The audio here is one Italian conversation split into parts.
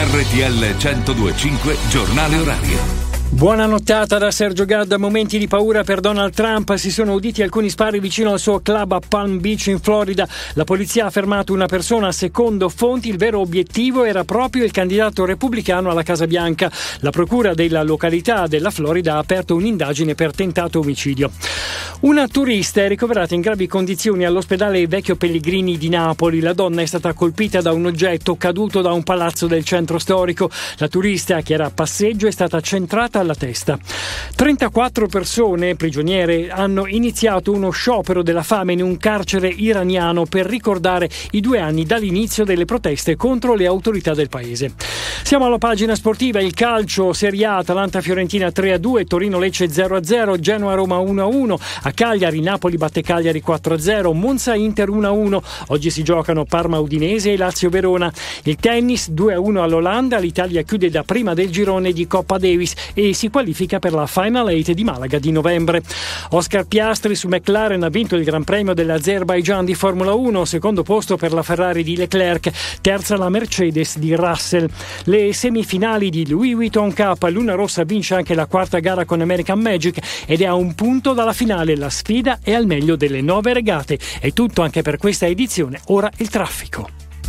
RTL 102.5 Giornale Orario. Buona nottata da Sergio Gadda. Momenti di paura per Donald Trump. Si sono uditi alcuni spari vicino al suo club a Palm Beach in Florida. La polizia ha fermato una persona. Secondo fonti, il vero obiettivo era proprio il candidato repubblicano alla Casa Bianca. La procura della località della Florida ha aperto un'indagine per tentato omicidio. Una turista è ricoverata in gravi condizioni all'ospedale Vecchio Pellegrini di Napoli. La donna è stata colpita da un oggetto caduto da un palazzo del centro storico. La turista, che era a passeggio, è stata centrata alla testa. 34 persone prigioniere hanno iniziato uno sciopero della fame in un carcere iraniano per ricordare i 2 anni dall'inizio delle proteste contro le autorità del paese. Siamo alla pagina sportiva. Il calcio, Serie A, Atalanta-Fiorentina 3-2, Torino-Lecce 0-0, Genoa-Roma 1-1, a Cagliari Napoli batte Cagliari 4-0, Monza-Inter 1-1. Oggi si giocano Parma-Udinese e Lazio-Verona. Il tennis 2-1 all'Olanda. L'Italia chiude da prima del girone di Coppa Davis e si qualifica per la Final 8 di Malaga di novembre. Oscar Piastri su McLaren ha vinto il Gran Premio dell'Azerbaijan di Formula 1, secondo posto per la Ferrari di Leclerc, terza la Mercedes di Russell. Le semifinali di Louis Vuitton Cup, Luna Rossa vince anche la quarta gara con American Magic ed è a un punto dalla finale. La sfida è al meglio delle 9 regate. È tutto anche per questa edizione. Ora il traffico.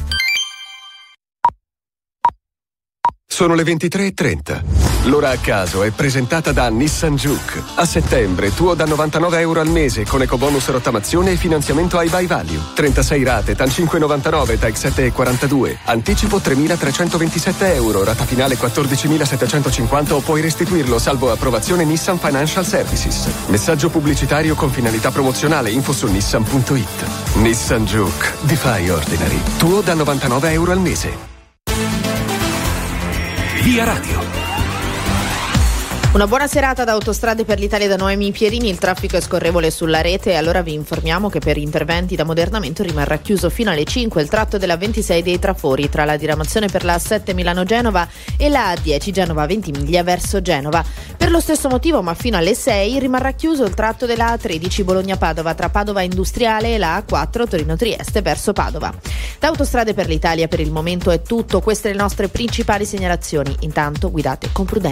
Sono le 23:30. L'ora a caso è presentata da Nissan Juke. A settembre, tuo da €99 al mese con ecobonus rottamazione e finanziamento ai buy value. 36 rate, TAN 5,99, TAC 7,42. Anticipo €3.327, rata finale €14.750 o puoi restituirlo salvo approvazione Nissan Financial Services. Messaggio pubblicitario con finalità promozionale. Info su nissan.it. Nissan Juke. Defy ordinary. Tuo da €99 al mese. Via Radio. Una buona serata da Autostrade per l'Italia da Noemi Pierini. Il traffico è scorrevole sulla rete e allora vi informiamo che per interventi d'ammodernamento rimarrà chiuso fino alle 5 il tratto della 26 dei Trafori tra la diramazione per la A7 Milano-Genova e la A10 Genova-Ventimiglia verso Genova. Per lo stesso motivo, ma fino alle 6, rimarrà chiuso il tratto della A13 Bologna-Padova tra Padova Industriale e la A4 Torino-Trieste verso Padova. Da Autostrade per l'Italia per il momento è tutto. Queste le nostre principali segnalazioni. Intanto guidate con prudenza.